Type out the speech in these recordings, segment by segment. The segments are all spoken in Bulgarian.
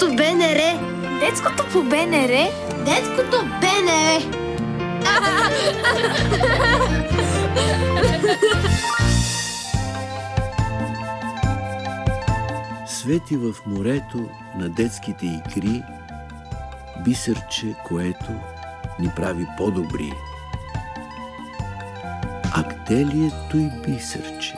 Детското БНР. Детското по БНР. Детското БНР. Свети в морето на детските игри, бисерче, което ни прави по-добри. А где ли е той бисерче?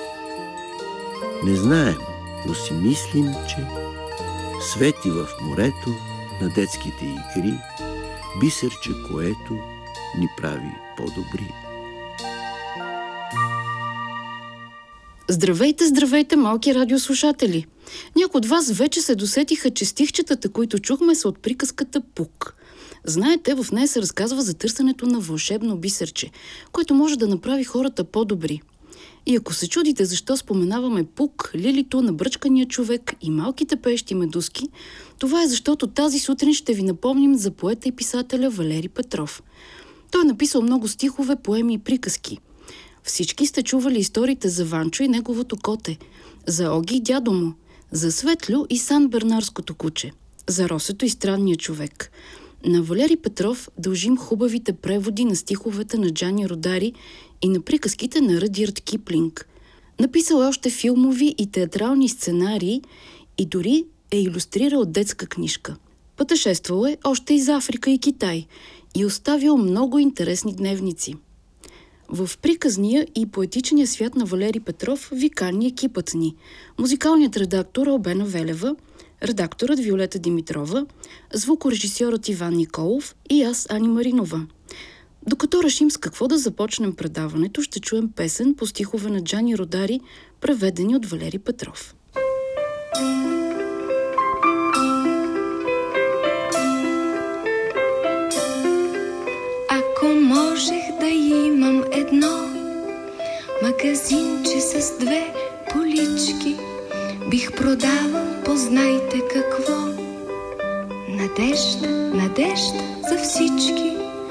Не знаем, но си мислим, че свети в морето на детските игри, бисерче, което ни прави по-добри. Здравейте, здравейте, малки радиослушатели! Някои от вас вече се досетиха, че стихчетата, които чухме, са от приказката Пук. Знаете, в нея се разказва за търсенето на вълшебно бисерче, което може да направи хората по-добри. И ако се чудите защо споменаваме Пук, Лилито, набръчкания човек и малките пеещи медузки, това е защото тази сутрин ще ви напомним за поета и писателя Валери Петров. Той е написал много стихове, поеми и приказки. Всички сте чували историите за Ванчо и неговото коте, за Оги и дядо му, за Светлю и Сан Бернарското куче, за Росето и странния човек. На Валери Петров дължим хубавите преводи на стиховете на Джани Родари и на приказките на Ръдярд Киплинг. Написал е още филмови и театрални сценарии и дори е илюстрирал детска книжка. Пътешествал е още из Африка и Китай и оставил много интересни дневници. В приказния и поетичния свят на Валери Петров ви кани екипът ни. Музикалният редактор Албена Велева, редакторът Виолета Димитрова, звукорежисьорът Иван Николов и аз, Ани Маринова. Докато решим с какво да започнем предаването, ще чуем песен по стихове на Джани Родари, преведени от Валери Петров. Ако можех да имам едно магазинче с две полички, бих продавал, познайте какво. Надежда, надежда за всички.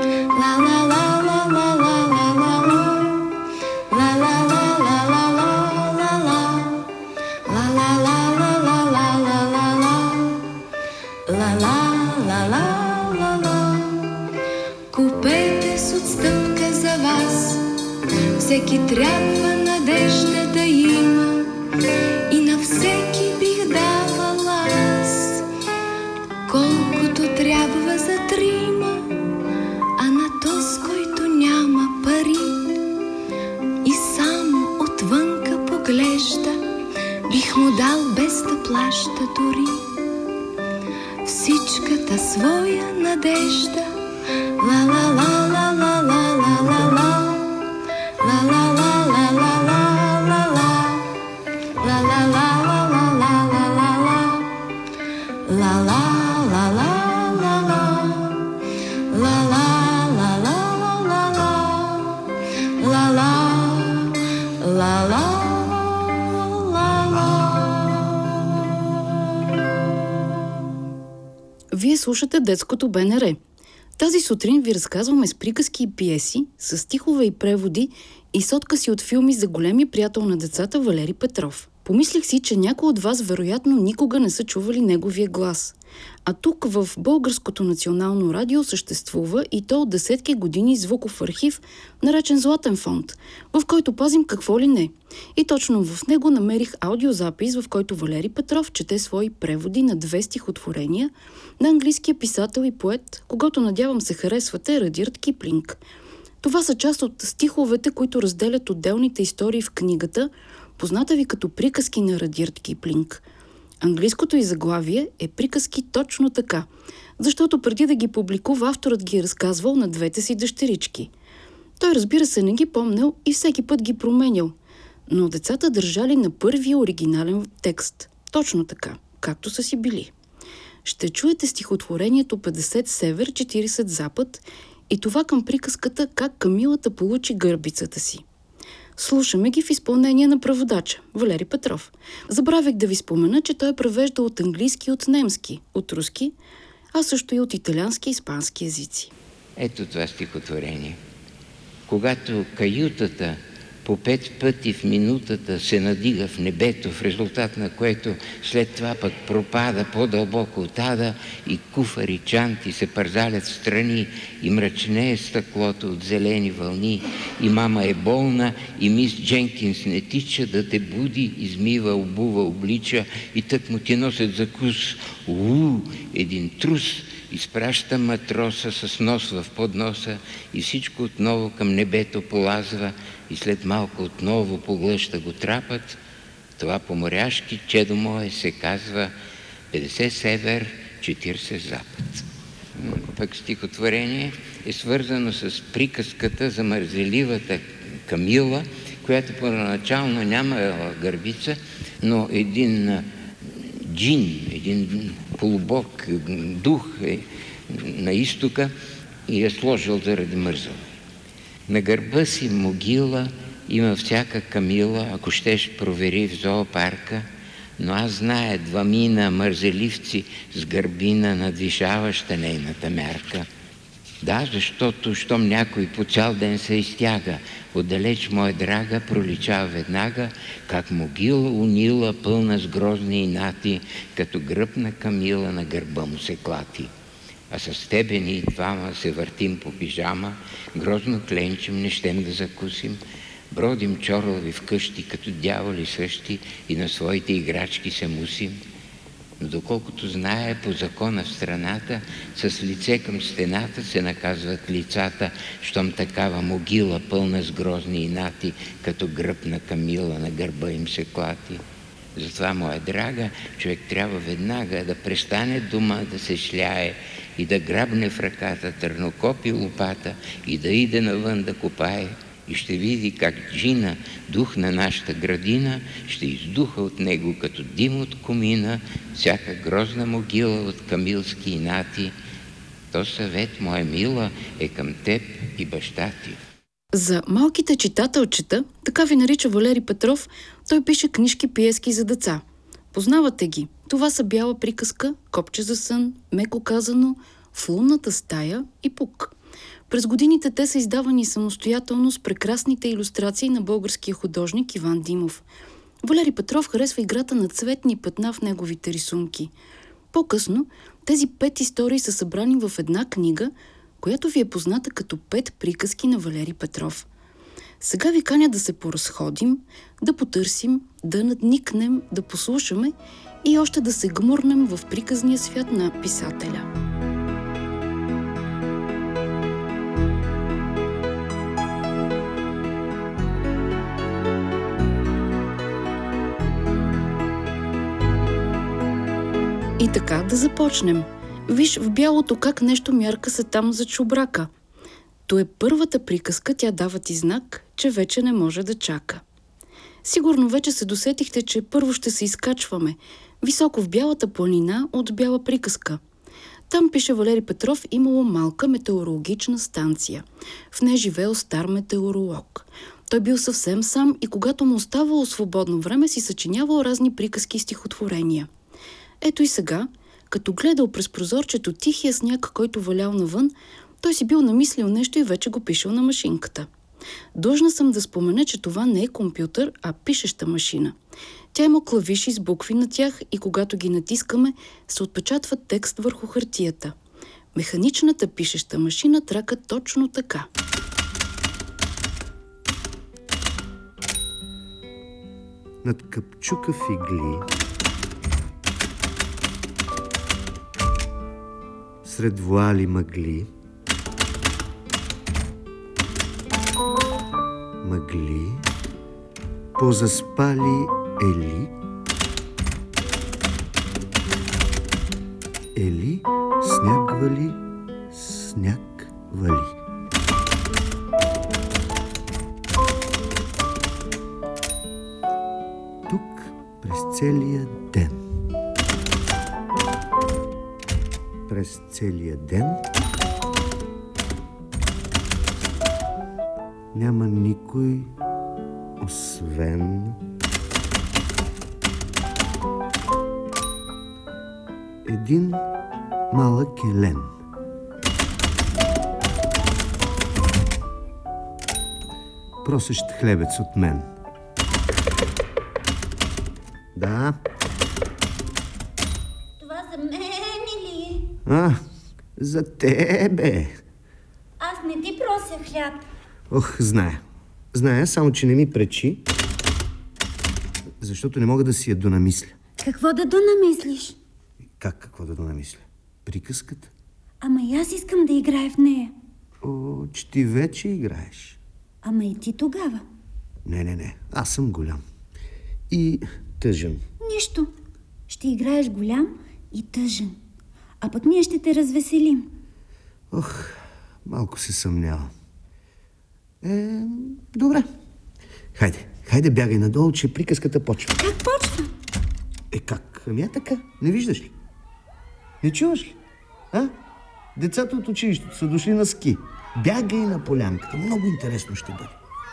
Купете с отстъпка за вас, всеки трябва надежда да има и на всеки бих давала аз колкото трябва за трима, а на този, който няма пари и само отвънка поглежда, бих му дал без да плаща дори всичката своя надежда. Вие слушате Детското БНР. Тази сутрин ви разказваме с приказки и пиеси, с стихове и преводи и с откъси от филми за големия приятел на децата Валери Петров. Помислих си, че някои от вас вероятно никога не са чували неговия глас. А тук в Българското национално радио съществува и то от десетки години звуков архив, наречен Златен фонд, в който пазим какво ли не. И точно в него намерих аудиозапис, в който Валери Петров чете свои преводи на 2 стихотворения на английския писател и поет, когато надявам се харесвате, Ръдярд Киплинг. Това са част от стиховете, които разделят отделните истории в книгата, позната ви като приказки на Ръдярд Киплинг. Английското й заглавие е приказки точно така, защото преди да ги публикува, авторът ги е разказвал на 2 си дъщерички. Той, разбира се, не ги помнил и всеки път ги променял, но децата държали на първия оригинален текст, точно така, както са си били. Ще чуете стихотворението 50 север, 40 запад и това към приказката как Камилата получи гърбицата си. Слушаме ги в изпълнение на преводача Валери Петров. Забравях да ви спомена, че той е превеждал от английски и от немски, от руски, а също и от италиански и испански езици. Ето това стихотворение. Когато каютата по 5 пъти в минутата се надига в небето, в резултат на което след това пък пропада по-дълбоко от ада и куфари чанти се пързалят в страни и мрачнее стъклото от зелени вълни и мама е болна и мис Дженкинс не тича да те буди, измива, обува, облича и тък му ти носят закус. Един трус изпраща матроса с нос в подноса и всичко отново към небето полазва и след малко отново поглъща го трапът. Това по-моряшки, чедо мое, се казва 50 север, 40 запад. Пък стихотворение е свързано с приказката за мързеливата Камила, която първоначално нямала гърбица, но един джин, един полубог, дух на изтока и е сложил заради мързала. На гърба си могила има всяка Камила, ако щеш провери в зоопарка, но аз зная 2 мързеливци с гърбина, надвишаваща нейната мярка. Да, защото, щом някой по цял ден се изтяга, отдалеч моя драга проличава веднага, как могила унила, пълна с грозни инати, като гръбна Камила на гърба му се клати. А с тебе ние 2 се въртим по пижама, грозно кленчим, не щем да закусим, бродим чорлави вкъщи, като дяволи същи и на своите играчки се мусим. Но доколкото знае по закона в страната, с лице към стената се наказват лицата, щом такава могила, пълна с грозни инати, като гръбна Камила на гърба им се клати. Затова, моя драга, човек трябва веднага да престане дома да се шляе и да грабне в ръката търнокоп и лопата и да иде навън да копае. И ще види как джина, дух на нашата градина, ще издуха от него като дим от комина всяка грозна могила от камилски инати. То съвет, моя мила, е към теб и баща ти. За малките читателчета, така ви нарича Валери Петров, той пише книжки пиески за деца. Познавате ги. Това са Бяла приказка, Копче за сън, Меко казано, В лунната стая и Пук. През годините те са издавани самостоятелно с прекрасните илюстрации на българския художник Иван Димов. Валери Петров харесва играта на цветни петна в неговите рисунки. По-късно тези 5 истории са събрани в една книга, която ви е позната като 5 приказки на Валери Петров. Сега ви каня да се поразходим, да потърсим, да надникнем, да послушаме и още да се гмурнем в приказния свят на писателя. И така да започнем. Виж в бялото как нещо мярка се там за чубрака. То е първата приказка, тя дава ти знак, че вече не може да чака. Сигурно вече се досетихте, че първо ще се изкачваме. Високо в бялата планина от Бяла приказка. Там, пише Валери Петров, имало малка метеорологична станция. В нея живеел стар метеоролог. Той бил съвсем сам и когато му оставало свободно време, си съчинявал разни приказки и стихотворения. Ето и сега, като гледал през прозорчето тихия сняг, който валял навън, той си бил намислил нещо и вече го пишел на машинката. Длъжна съм да спомена, че това не е компютър, а пишеща машина. Тя има клавиши с букви на тях и когато ги натискаме, се отпечатва текст върху хартията. Механичната пишеща машина трака точно така. Над капчука фигли, сред вуали мъгли, позаспали Ели, сняг вали. Тук през целия ден няма никой, освен един малък елен. просещ хлебец от мен. Да. Това за мен ли? За тебе. Аз не ти прося хляб. Ох, зная. Зная, само че не ми пречи, защото не мога да си я донамисля. Какво да донамислиш? Как какво да донамисля? Приказката? Ама и аз искам да играя в нея. О, че ти вече играеш. Ама и ти тогава. Не. Аз съм голям. И тъжен. Нищо. Ще играеш голям и тъжен. А пък ние ще те развеселим. Ох, малко се съмнявам. Добре. Хайде, бягай надолу, че приказката почва. Как почва? Как? Ами така. Не виждаш ли? Не чуваш ли? Децата от училището са дошли на ски. Бягай на полянката. Много интересно ще бъде.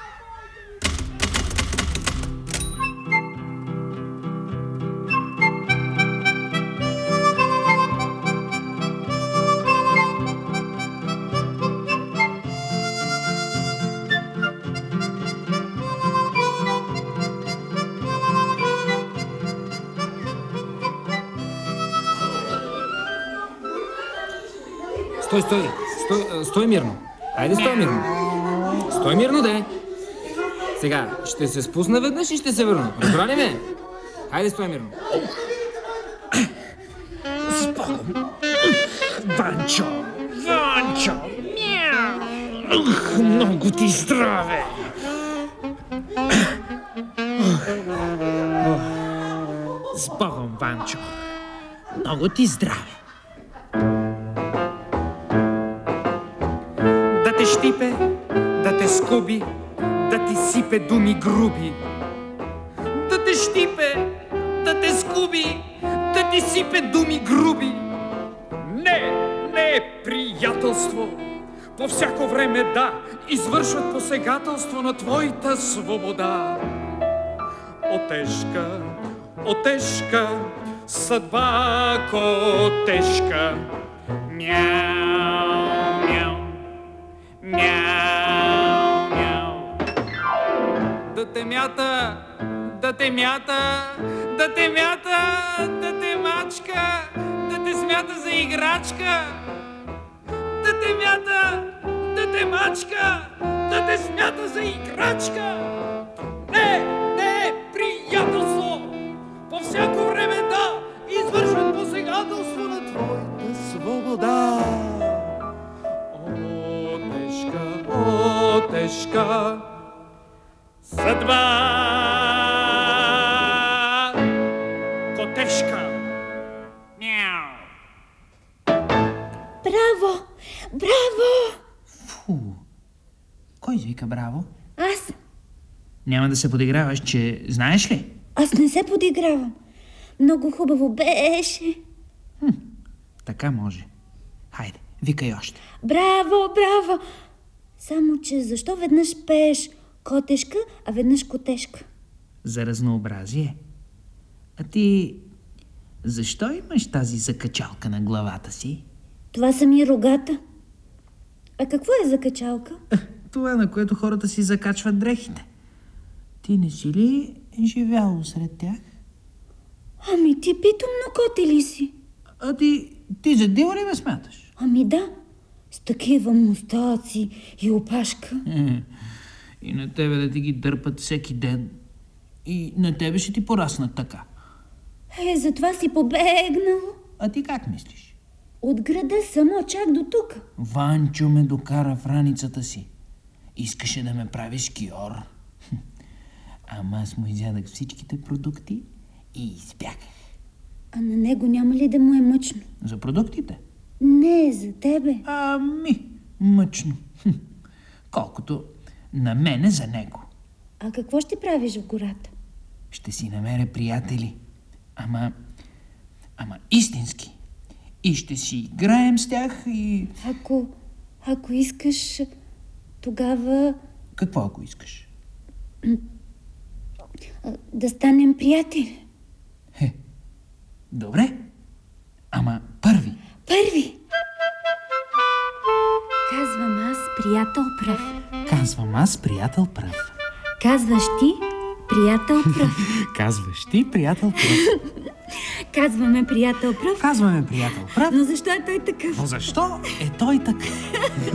Стой мирно. Айде, стой мирно. Стой мирно, де. Сега, ще се спусна веднъж и ще се върна. Разбра ли ме? Айде, стой мирно. Ванчо! Много ти здраве! С Богом, Ванчо! Много ти здраве! Да те щипе, да те скуби, да ти сипе думи груби. Да те щипе, да те скуби, да ти сипе думи груби. Не е приятелство. По всяко време да извършват посегателство на твоята свобода. О тежка съдба, тежка. Мяу, мяу, мяу, мяу. Да те мята, да те мята, да те мята, да те мачка, да те смята за играчка. Да те мята, да те мачка, да те смята за играчка. Не е приятелство. По всяко време да извършват посегателство на твоята свобода. О, тежка съдба, котешка. Мяу. Браво! Браво! Фу, кой извика браво? Аз. Няма да се подиграваш, че знаеш ли? Аз не се подигравам. Много хубаво беше. Така може. Хайде, викай още. Браво, браво! Само, че защо веднъж пееш котешка, а веднъж котешка? За разнообразие. А ти защо имаш тази закачалка на главата си? Това са ми рогата. А какво е закачалка? Това, на което хората си закачват дрехите. Ти не си ли живял сред тях? Ами ти питомно коте ли си? А ти за дива ли ме смяташ? Ами да, с такива мустаци и опашка. И на тебе да ти ги дърпат всеки ден. И на тебе ще ти пораснат така. Затова си побегнал. А ти как мислиш? От града само чак до тук. Ванчо ме докара в раницата си. Искаше да ме прави скиор. Ама аз му изядах всичките продукти и избягах. А на него няма ли да му е мъчно? За продуктите? Не, за тебе. Ами, мъчно. Колкото на мене за него. А какво ще правиш в гората? Ще си намеря приятели. Ама истински. И ще си играем с тях и... Ако искаш, тогава... Какво ако искаш? Да станем приятели. Добре. Ама първи. Казвам аз приятел пръв. Казвам аз, приятел пръв. Казваш ти, приятел пръв. Казваш ти, приятел пръв. Казваме приятел пръв. Казваме приятел пръв. Но защо е той такъв? Но защо е той такъв?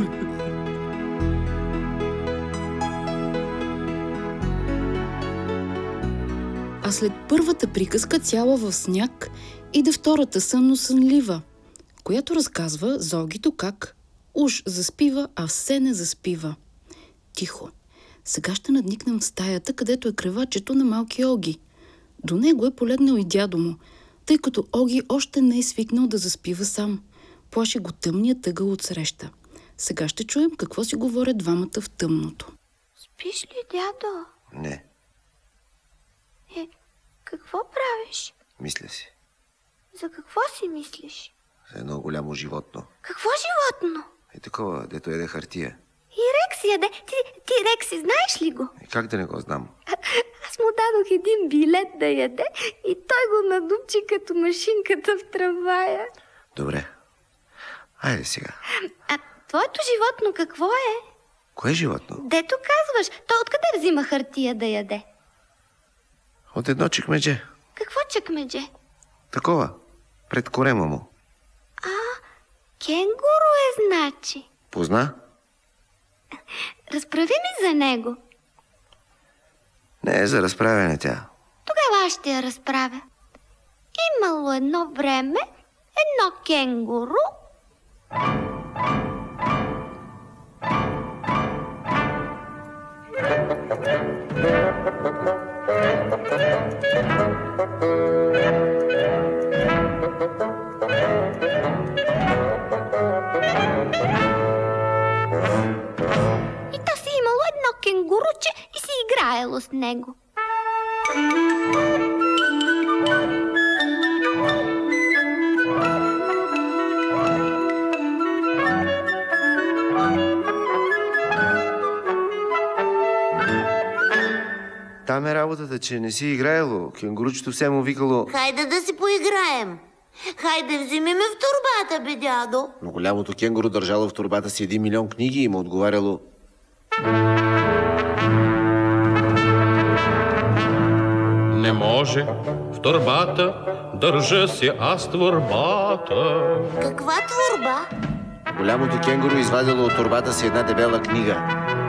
А след първата приказка цяла в сняг иде втората сънно-сънлива, която разказва за Огито как уж заспива, а все не заспива. Тихо. Сега ще надникнем в стаята, където е кревачето на малки Оги. До него е полегнал и дядо му, тъй като Оги още не е свикнал да заспива сам. Плаши го тъмния тъгъл отсреща. Сега ще чуем какво си говорят двамата в тъмното. Спиш ли, дядо? Не, Какво правиш? мисля си. За какво си мислиш? За едно голямо животно. Какво животно? Е такова, дето еде хартия. И Рекс яде. Ти Рекси, знаеш ли го? И как да не го знам? Аз му дадох един билет да яде и той го надупчи като машинката в трамвая. Добре. Айде сега. А твоето животно какво е? Кое животно? Дето казваш, той откъде взима хартия да яде? От едно чекмедже. Какво чекмедже? Такова. Пред корема му. Кенгуру е, значи. Позна? Разправи ми за него. Не е за разправяне тя. Тогава аз ще я разправя. Имало едно време едно кенгуру. И то си имало едно кенгуруче и си играело с него. Там е работата, че не си играело. Кенгуручето все му викало... Хайде да си поиграем. Хайде вземи ме в турбата, бе, дядо. Но голямото кенгуру държало в турбата си 1 милион книги и му отговаряло... Не може в турбата, държа си аз турбата. Каква творба? Голямото кенгуру извадило от турбата си една дебела книга.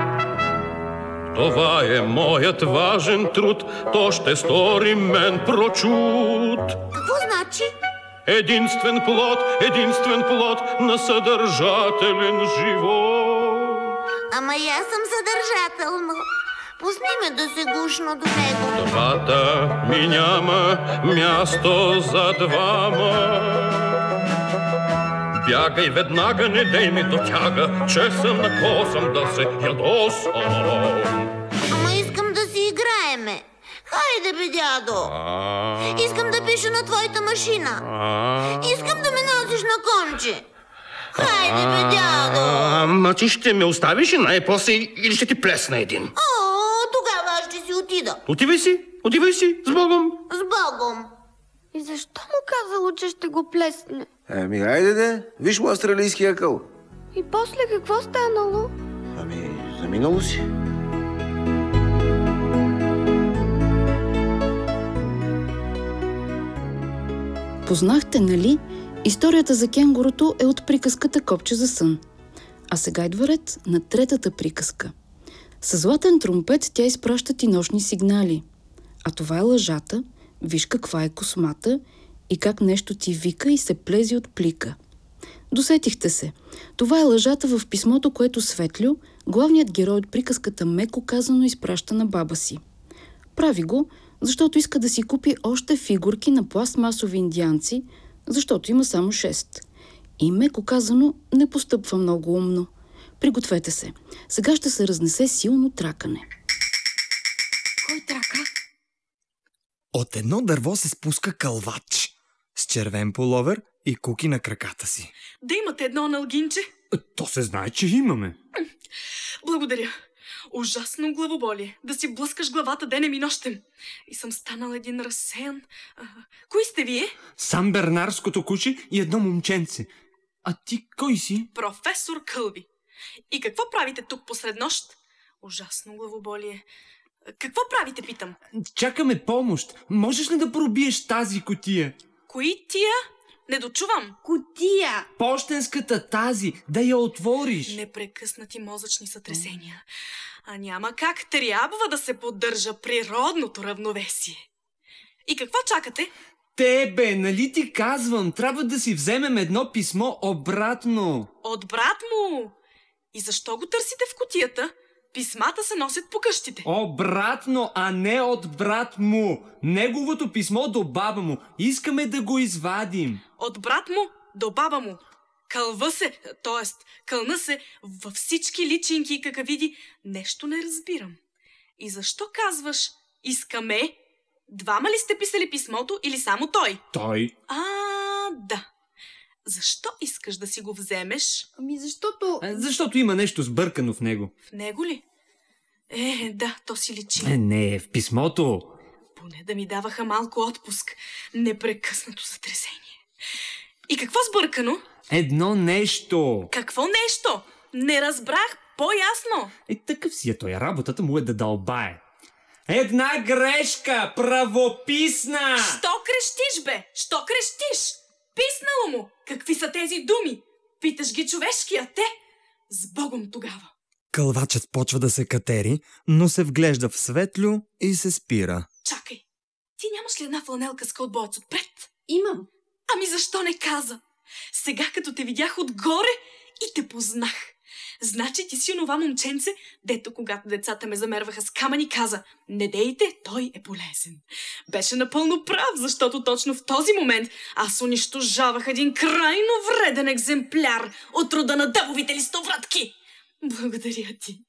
Това е моят важен труд, то ще стори мен прочут. Какво значи? Единствен плод на съдържателен живот. Ама и аз съм съдържателно. Пусни ме да се гушна до него. Турбата ми няма място за двама. Бягай веднага, не дей ми дотяга, че съм на косъм да се ядосам. Ама искам да си играеме. Хайде, бе, дядо. Искам да пиша на твоята машина. Искам да ме носиш на конче. Хайде, бе, дядо. Ама ти ще ме оставиш и най-после или ще ти плесна един? Тогава аз ще си отида. Отивай си, с Богом. С Богом. И защо му казало, че ще го плесне? Ами, хайде де, виж му австралийския акъл. И после какво станало? Ами, заминало си. Познахте, нали? Историята за кенгурото е от приказката Копче за сън. А сега идва ред на третата приказка. Със златен тромпет тя изпраща ти нощни сигнали. А това е лъжата, виж каква е космата и как нещо ти вика и се плези от плика. Досетихте се. Това е лъжата в писмото, което Светлю, главният герой от приказката, меко казано изпраща на баба си. Прави го, защото иска да си купи още фигурки на пластмасови индианци, защото има само 6. И меко казано не постъпва много умно. Пригответе се. Сега ще се разнесе силно тракане. Кой трака? От едно дърво се спуска кълвач с червен пуловер и куки на краката си. Да имате едно аналгинче? То се знае, че имаме. Благодаря. Ужасно главоболие. Да си блъскаш главата денем и нощем. И съм станал един разсеян. Кои сте вие? Сам бернарското куче и едно момченце. А ти кой си? Професор Кълби. И какво правите тук посред нощ? Ужасно главоболие. Какво правите, питам? Чакаме помощ. Можеш ли да пробиеш тази кутия? Кои тия? Не дочувам. Кутия! Пощенската тази, да я отвориш. Непрекъснати мозъчни сътресения. А няма как, трябва да се поддържа природното равновесие. И какво чакате? Тебе, нали ти казвам, трябва да си вземем едно писмо обратно. От брат му! И защо го търсите в кутията? Писмата се носят по къщите. Обратно, а не от брат му. Неговото писмо до баба му. Искаме да го извадим. От брат му до баба му. Кълва се, т.е. кълна се във всички личинки и какавиди. Нещо не разбирам. И защо казваш искаме? Двама ли сте писали писмото или само той? Той. Да. Защо искаш да си го вземеш? Защото... Защото има нещо сбъркано в него. В него ли? Да, то си личи. Не, в писмото. Поне да ми даваха малко отпуск. Непрекъснато сътресение. И какво сбъркано? Едно нещо. Какво нещо? Не разбрах по-ясно. Такъв си е той. Работата му е да дълбае. Една грешка, правописна! Що крещиш, бе? Що крещиш? Писнало му! Какви са тези думи? Питаш ги човешки, а те? С Богом тогава! Кълвачът почва да се катери, но се вглежда в Светлю и се спира. Чакай! Ти нямаш ли една фланелка с кълбоец отпред? Имам. Ами защо не каза? Сега като те видях отгоре и те познах. Значи ти си онова момченце, дето когато децата ме замерваха с камъни, каза: не дейте, той е полезен. Беше напълно прав, защото точно в този момент аз унищожавах един крайно вреден екземпляр от рода на дъбовите листовратки. Благодаря ти.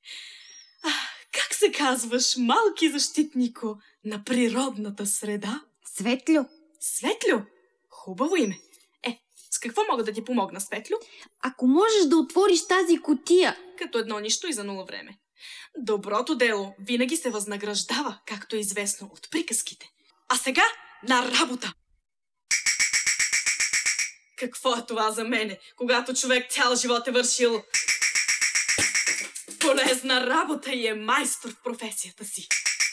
Как се казваш, малки защитнико на природната среда? Светлю. Светлю? Хубаво име. С какво мога да ти помогна, Светлю? Ако можеш да отвориш тази кутия. Като едно нищо и за нула време. Доброто дело винаги се възнаграждава, както е известно от приказките. А сега на работа! Какво е това за мене, когато човек цял живот е вършил полезна работа и е майстор в професията си?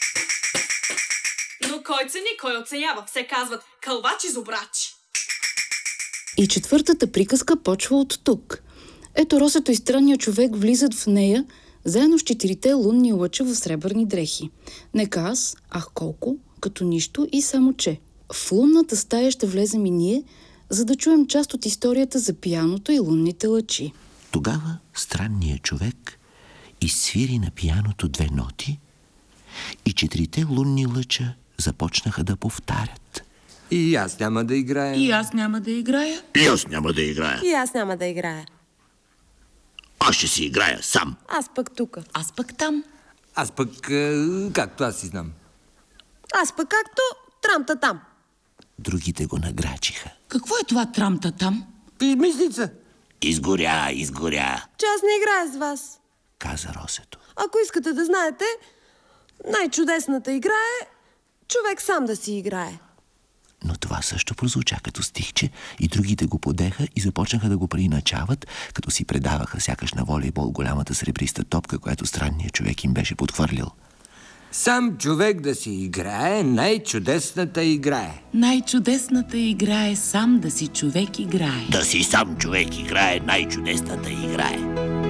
Но кой цени, кой оценява? Все казват кълвачи зубрачи. И четвъртата приказка почва от тук. Ето Росето и странният човек влизат в нея, заедно с 4 лунни лъча в сребърни дрехи. Нека аз, ах колко, като нищо и само че. В лунната стая ще влезем и ние, за да чуем част от историята за пианото и лунните лъчи. Тогава странният човек изсвири на пианото 2 ноти и 4 лунни лъча започнаха да повтарят. И аз няма да играя. И аз няма да играя. И аз няма да играя. И аз няма да играя. Аз ще си играя сам. Аз пък тука. Аз пък там. Аз пък както аз си знам. Аз пък както трамта там. Другите го награчиха. Какво е това трамта там? Измислица. Изгоря. Че аз не играя с вас, каза Росето. Ако искате да знаете, най-чудесната игра е човек сам да си играе. Но това също прозвуча като стихче и другите го подеха и започнаха да го преиначават, като си предаваха сякаш на волейбол голямата сребриста топка, която странният човек им беше подхвърлил. Сам човек да си играе, най-чудесната играе. Най-чудесната игра е сам да си човек играе. Да си сам човек играе, най-чудесната играе.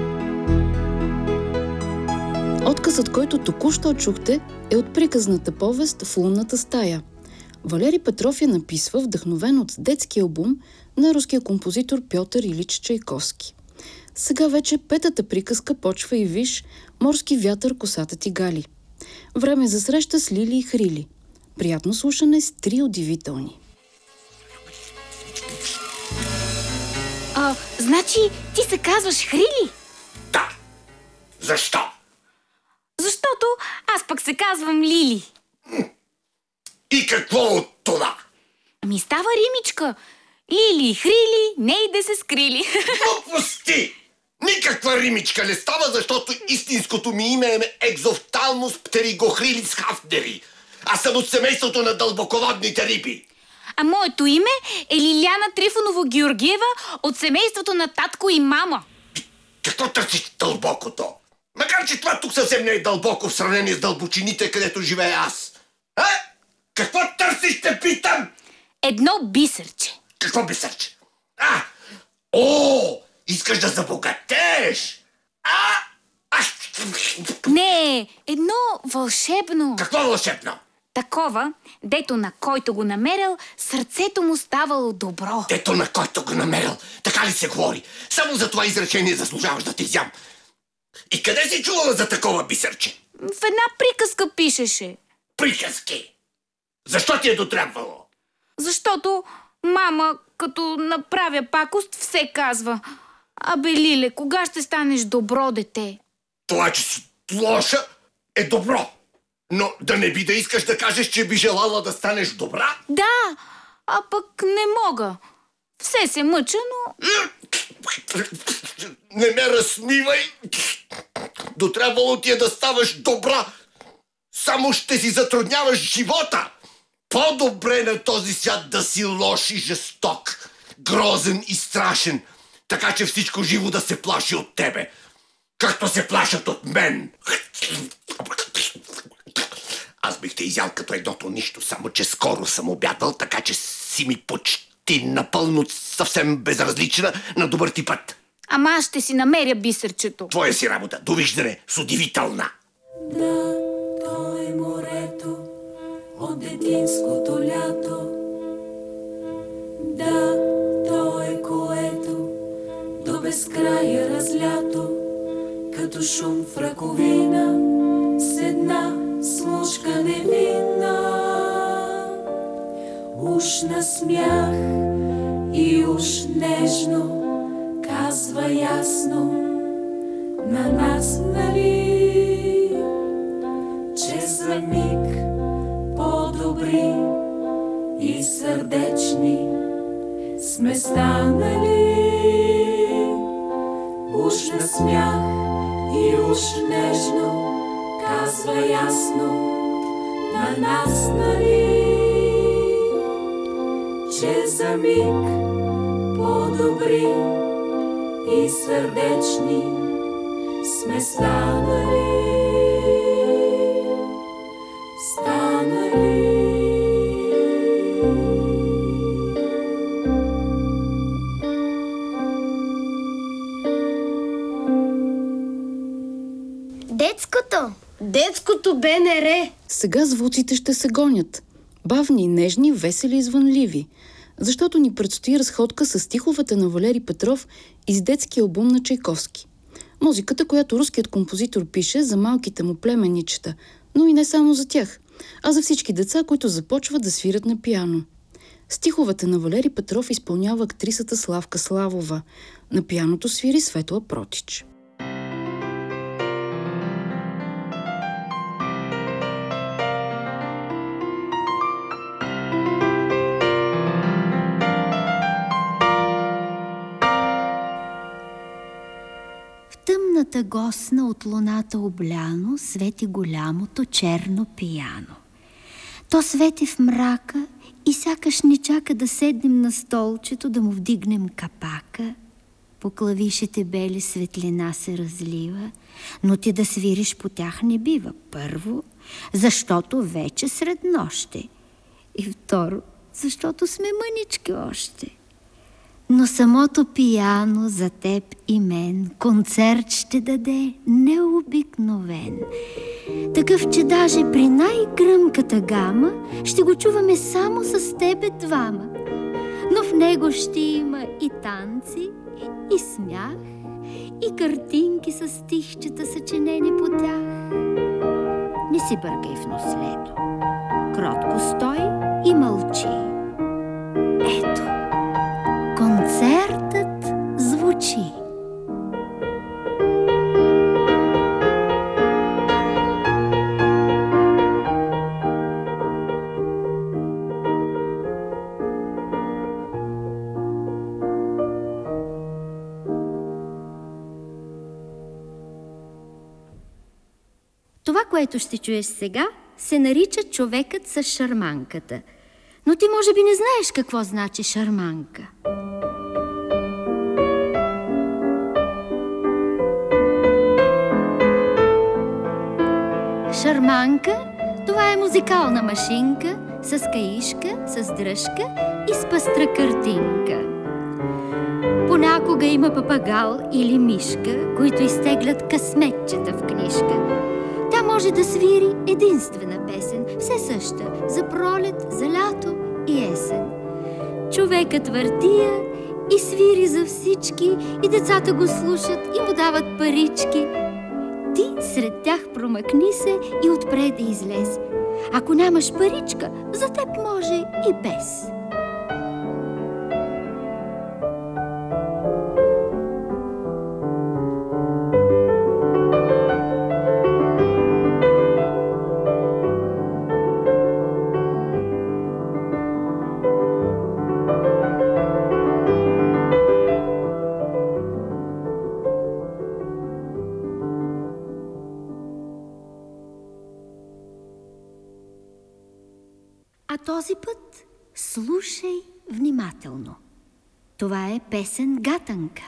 Отказът, който току-що чухте, е от приказната повест в лунната стая. Валери Петров я написва, вдъхновен от детски албум на руския композитор Пьотър Илич Чайковски. Сега вече 5-та приказка почва и виж «Морски вятър косата ти гали». Време за среща с Лили и Хрили. Приятно слушане с 3 удивителни. Значи ти се казваш Хрили? Да! Защо? Защото аз пък се казвам Лили. И какво от това? Ами става римичка. Лили и Хрили, не и да се скрили. Глупости! Никаква римичка не става, защото истинското ми име е Екзофталмус птеригохрилис хафнери. Аз съм от семейството на дълбоководните риби. А моето име е Лиляна Трифоново-Георгиева от семейството на татко и мама. Какво търсиш дълбокото? Макар че това тук съвсем не е дълбоко в сравнение с дълбочините, където живея аз. А? Какво търсиш, те питам? Едно бисерче. Какво бисерче? Искаш да забогатееш? Не, едно вълшебно. Какво вълшебно? Такова, дето на който го намерил, сърцето му ставало добро. Дето на който го намерил. Така ли се говори? Само за това изречение заслужаваш да те изям. И къде си чувала за такова бисерче? В една приказка пишеше. Приказки? Защо ти е дотрябвало? Защото мама, като направя пакост, все казва: абе, Лиле, кога ще станеш добро дете? Това, че си лоша, е добро. Но да не би да искаш да кажеш, че би желала да станеш добра? Да, а пък не мога. Все се мъча, но... Не ме разсмивай. Дотрябвало ти е да ставаш добра. Само ще си затрудняваш живота. По-добре на този свят да си лош и жесток, грозен и страшен, така че всичко живо да се плаши от тебе, както се плашат от мен. Аз бих те изял като едното нищо, само че скоро съм обядал, така че си ми почти напълно съвсем безразлична на добър ти път. Ама аз ще си намеря бисерчето. Твоя си работа. Довиждане с удивителна. Да, то е морето от детинското лято. Да, то е което до безкрая разлято, като шум в ръковина с една смушка невинна. Уж на смях и уж нежно казва ясно на нас, нали, че за миг по-добри и сърдечни сме станали. Уж на смях и уж нежно казва ясно на нас, нали, че за миг по-добри и сърдечни сме станали. Детското БНР. Сега звуците ще се гонят. Бавни, нежни, весели и звънливи. Защото ни предстои разходка с стиховете на Валери Петров из детския албум на Чайковски. Музиката, която руският композитор пише за малките му племенничета, но и не само за тях, а за всички деца, които започват да свирят на пиано. Стиховете на Валери Петров изпълнява актрисата Славка Славова. На пианото свири Светла Протич. Тъмната госна от луната обляно свети голямото черно пияно. То свети в мрака и сякаш ни чака да седнем на столчето, да му вдигнем капака. По клавишите бели светлина се разлива, но ти да свириш по тях не бива. Първо, защото вече сред нощи. И второ, защото сме мънички още. Но самото пияно за теб и мен концерт ще даде необикновен. Такъв, че даже при най-гръмката гама ще го чуваме само с тебе двама. Но в него ще има и танци, и смях, и картинки с стихчета съчинени по тях. Не си бъркай в нослето. Кротко стой и мълчи. Ето, концертът звучи. Това, което ще чуеш сега, се нарича човекът с шарманката. Но ти може би не знаеш какво значи шарманка. шарманка, това е музикална машинка с каишка, с дръжка и с пъстра картинка. Понякога има папагал или мишка, които изтеглят късметчета в книжка. Та може да свири единствена песен, все съща, за пролет, за лято и есен. Човекът въртия и свири за всички, и децата го слушат и му дават парички. Ти сред тях промъкни се и отпред излез. Ако нямаш паричка, за теб може и без. А този път слушай внимателно. Това е песен Гатанка.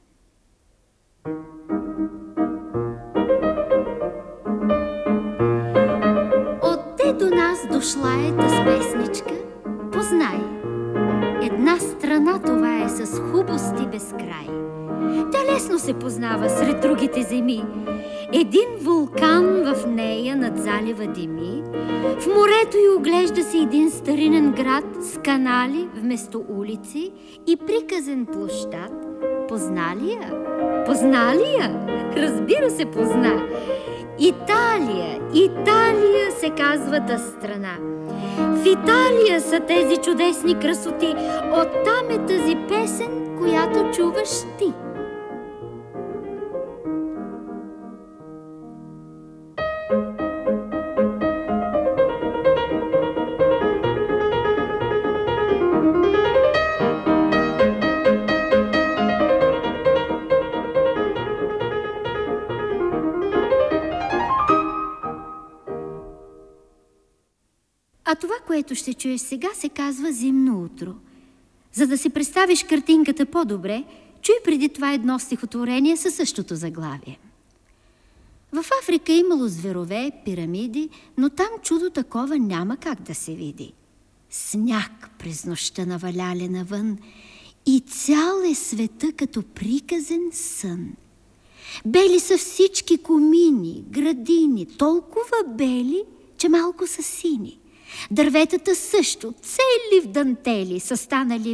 Отде до нас дошла е тъс песничка, познай. Една страна това е с хубости без край. Тя лесно се познава сред другите земи. Един вулкан в нея над залива дими. В морето й оглежда се един старинен град с канали вместо улици и приказен площад. Позна ли я? Позна ли я? Разбира се, позна. Италия, Италия се казва та страна. В Италия са тези чудесни красоти. Оттам е тази песен, която чуваш ти. А това, което ще чуеш сега, се казва Зимно утро. За да си представиш картинката по-добре, чуй преди това едно стихотворение със същото заглавие. В Африка имало зверове, пирамиди, но там чудо такова няма как да се види. Сняг през нощта наваляле навън и цял е света като приказен сън. Бели са всички комини, градини, толкова бели, че малко са сини. Дърветата също, цели в дантели, са станали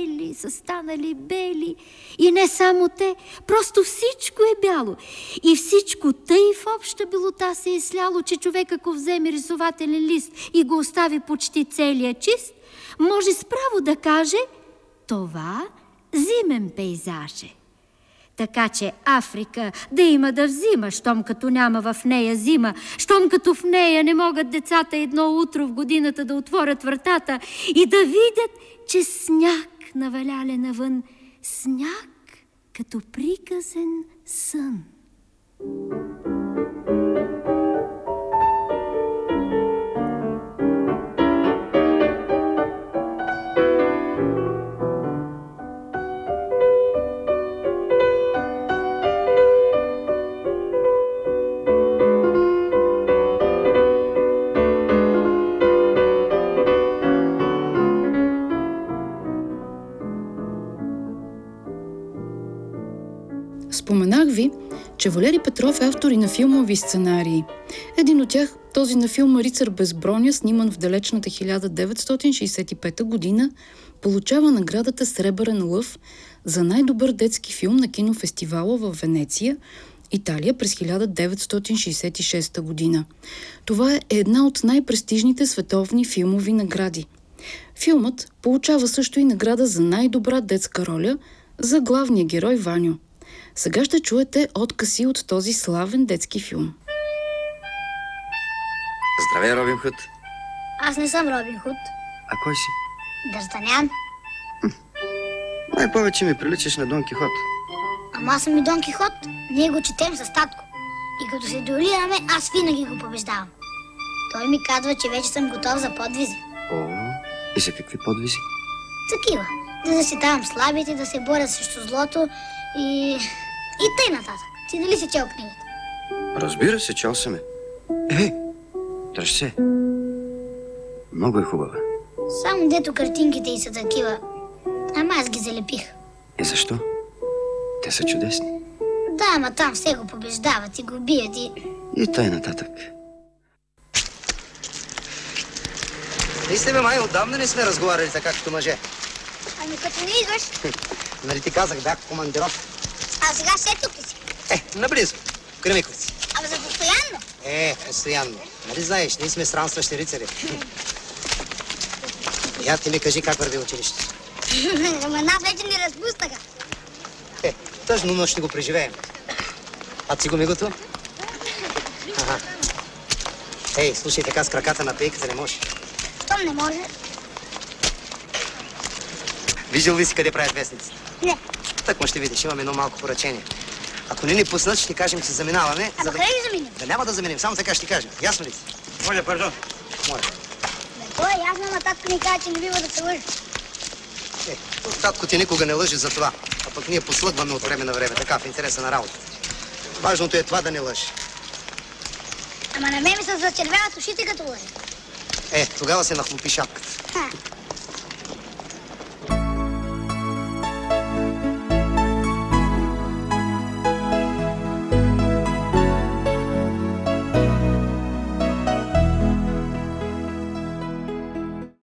бели. И не само те, просто всичко е бяло. И всичко тъй в обща белота се е сляло, че човек, ако вземе рисователен лист и го остави почти целия чист, може справо да каже: това зимен пейзаж е. Така че Африка да има да взима, щом като няма в нея зима, щом като в нея не могат децата едно утро в годината да отворят вратата и да видят, че сняг наваляле навън, сняг като приказен сън. Споменах ви, че Валери Петров е автор и на филмови сценарии. Един от тях, този на филма «Рицар без броня», сниман в далечната 1965 година, получава наградата Сребърен лъв за най-добър детски филм на кинофестивала в Венеция, Италия, през 1966 година. Това е една от най-престижните световни филмови награди. Филмът получава също и награда за най-добра детска роля за главния герой Ваньо. Сега ще чуете откъси от този славен детски филм. Здравей, Робин Худ. Аз не съм Робин Худ. А кой си? Д'Артанян. Най-повече ми приличаш на Дон Кихот. Ама аз съм и Дон Кихот. Ние го четем с татко. И като се дуелираме, аз винаги го побеждавам. Той ми казва, че вече съм готов за подвизи. О, и за какви подвизи? Такива. Да защитавам слабите, да се боря срещу злото и тъй нататък. Ти дали си чел книгата? Разбира се, чел съм. Дръжце. Много е хубава. Само дето картинките й са такива. Ама аз ги залепих. И защо? Те са чудесни. Да, ама там все го побеждават и го бият И тъй нататък. Вижте, май, отдавна не сме разговаряли така като мъже. Ами като не идваш. Нали ти казах, бях в командировка. А сега все тук ли си? Наблизо. В Кремиковци. Ама за постоянно? Постоянно. Нали знаеш, ние сме странстващи рицари. Я ти ми кажи как върви училище. Ама нас вече ни разпуснаха. Тъжно, но ще го преживеем. А ти го ми готова? Ага. Ей, слушай, така с краката на пейката не може. Щом не може? Виждал ли си къде правят вестниците? Не. Так, ще видиш, имам едно малко поръчение. Ако не ни пуснат, ще ти кажем, че се заминаваме. Ама къде ли заминем? Да няма да заменим, само така ще ти кажем. Ясно ли? Моля, пардон. Моля. То е ясно, ама татко ни каза, че не бива да се лъжи. Татко ти никога не лъжи за това. А пък ние послъгваме от време на време, така, в интереса на работата. Важното е това да не лъжи. Ама на мен ми се зачервяват ушите като лъжи. Тогава се нахлупи шапката.